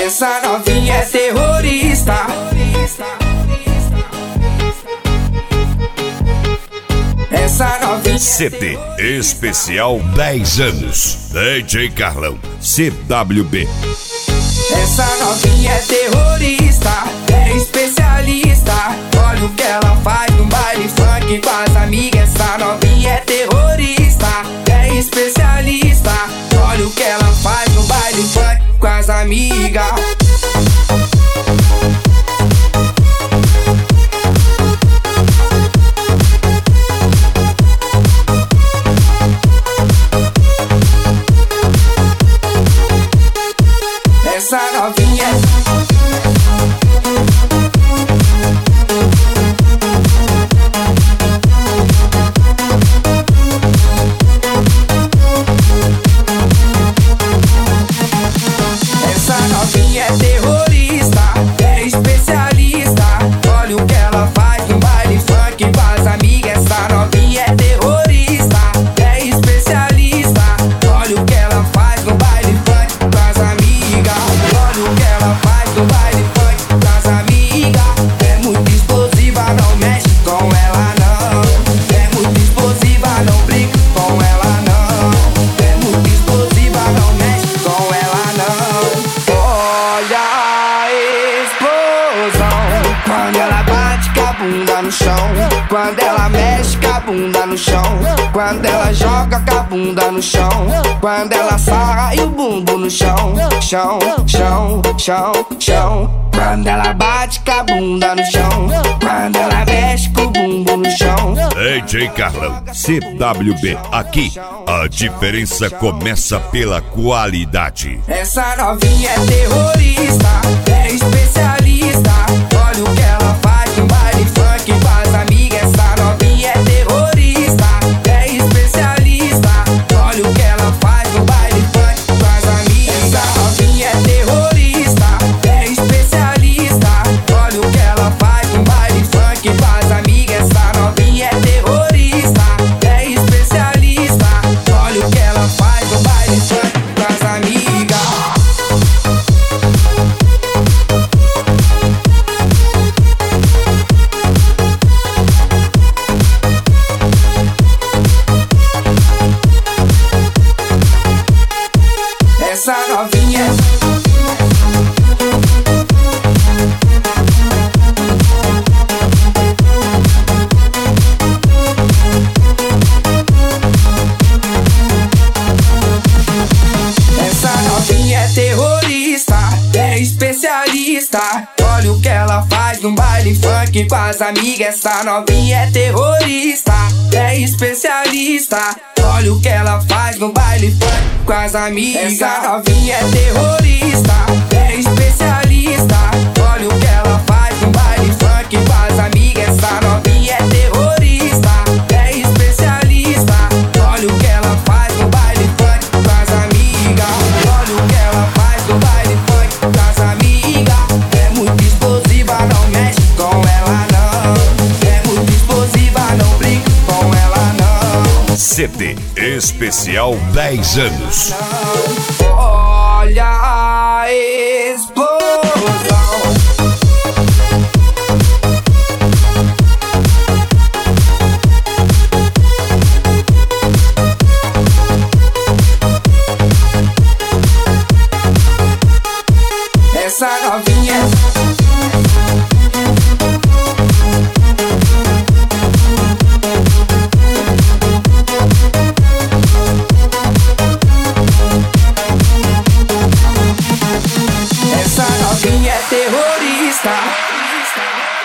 Essa novinha é terrorista. Essa novinha CD especial 10 anos DJ Carlão CWB. Essa novinha é terrorista, é especialista. Olha o que ela faz no baile funk com as amigas. Essa novinha é terrorista, é especialista. Olha o que ela faz no baile funk com as amigas. Essa novinha é terrorista, é especialista. Olha o que ela faz no baile funk com as amigas. Essa novinha é terrorista, é especialista. Olha o que ela faz no baile funk com as amigas. Olha o que ela faz no baile funk com as amigas. É muito explosiva, não mexe com ela não. É muito explosiva, não brinca com ela não. É muito explosiva, não mexe com ela não. Olha a explosão quando ela bate com a bunda no chão, quando ela mexe com a bunda no chão, quando ela joga com a bunda no chão, quando ela sarra e o bumbum no chão, chão, chão, chão, chão. Quando ela bate com a bunda no chão, quando ela mexe com o bumbum no chão. DJ Carlão CWB. Aqui a diferença começa pela qualidade. Essa novinha é terrorista, é especialista. Olha o que ela faz no baile funk com as amigas. Essa novinha é terrorista, é especialista. Olha o que ela faz no baile funk com as amigas. Essa novinha é terrorista, é especialista. Olha o que ela faz no baile funk com as amigas. Essa novinha é terrorista, é especialista. Olha o que ela faz no baile funk com as amigas. Essa novinha é terrorista, é especialista. Olha o que ela faz no baile funk com as amigas. Essa novinha é terrorista, é especialista. Olha o que ela faz no baile funk com as amigas. Essa novinha é terrorista, é especialista. Olha o que ela faz no baile funk com as amigas. Essa novinha é terrorista, é especialista. Olha o que ela faz no baile funk com as amigas. Olha o que ela faz no baile funk com as amigas. É muito explosiva, não mexe com ela não. É muito explosiva, não brinca com ela não. CD especial 10 anos. Olha a explosão. Essa novinha é terrorista.